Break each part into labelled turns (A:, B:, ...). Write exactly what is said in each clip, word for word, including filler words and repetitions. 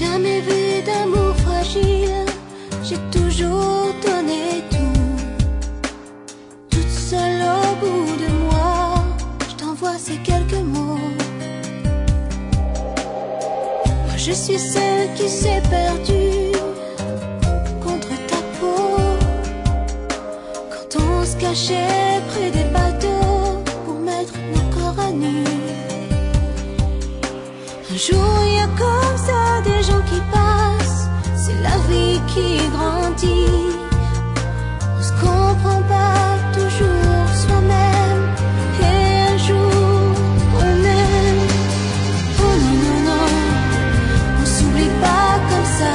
A: jamais vu d'amour fragile, j'ai toujours donné tout. Toute seule au bout de moi, je t'envoie ces quelques mots. Moi je suis celle qui s'est perdue contre ta peau, quand on se cachait près des bateaux pour mettre nos corps à nu. Un jour il y a comme ça des gens qui passent, c'est la vie qui grandit. On se comprend pas toujours soi-même, et un jour on aime. Oh non non non, on s'oublie pas comme ça.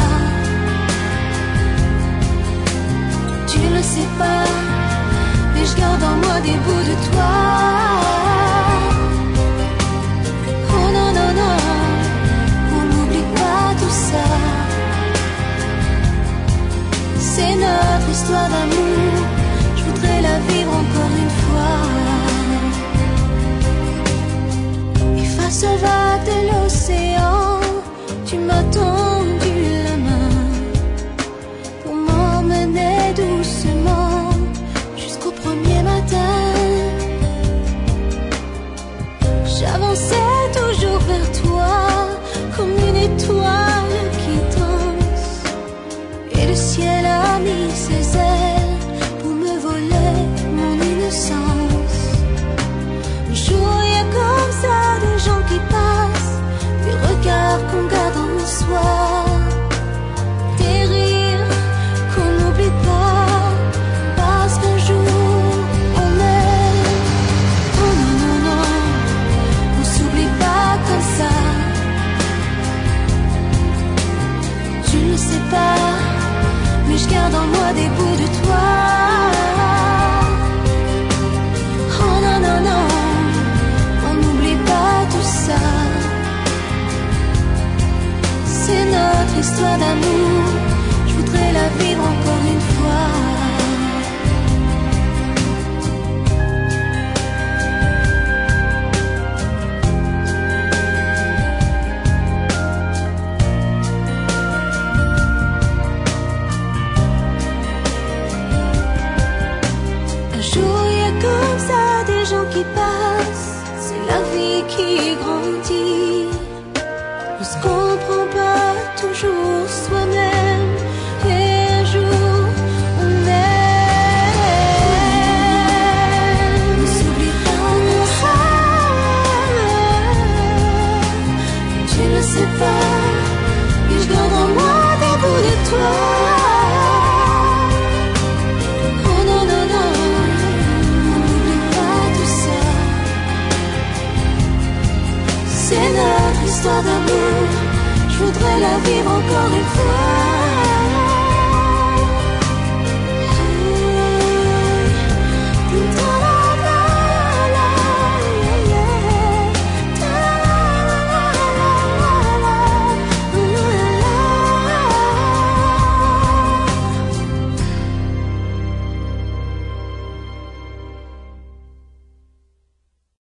A: Tu le sais pas, mais je garde en moi des bouts de toi. Oh non non non, on n'oublie pas tout ça. C'est notre histoire d'amour, je voudrais la vivre encore une fois. Et face aux vagues de l'océan, tu m'as tendu la main pour m'emmener doucement jusqu'au premier matin. J'avançais toujours vers toi comme une étoile qui danse, et le ciel a mis ses ailes pour me voler mon innocence. Un jour il y a comme ça des gens qui passent, des regards qu'on garde en soi, des rires qu'on n'oublie pas, parce qu'un jour on aime. Oh non non non, on s'oublie pas comme ça. Tu ne sais pas, mais je garde en moi des bouts de toi. Oh non non non, on n'oublie pas tout ça. C'est notre histoire d'amour, je voudrais la vivre encore une fois. Un jour il y a comme ça des gens qui passent, c'est la vie qui grandit. On se comprend pas toujours soi-même, et un jour on aime. On s'oublie pas comme ça. Tu ne sais pas, et je garde en moi des bouts de toi. Oh non non non, on n'oublie pas tout ça. C'est notre histoire d'amour, je voudrais la vivre encore une fois.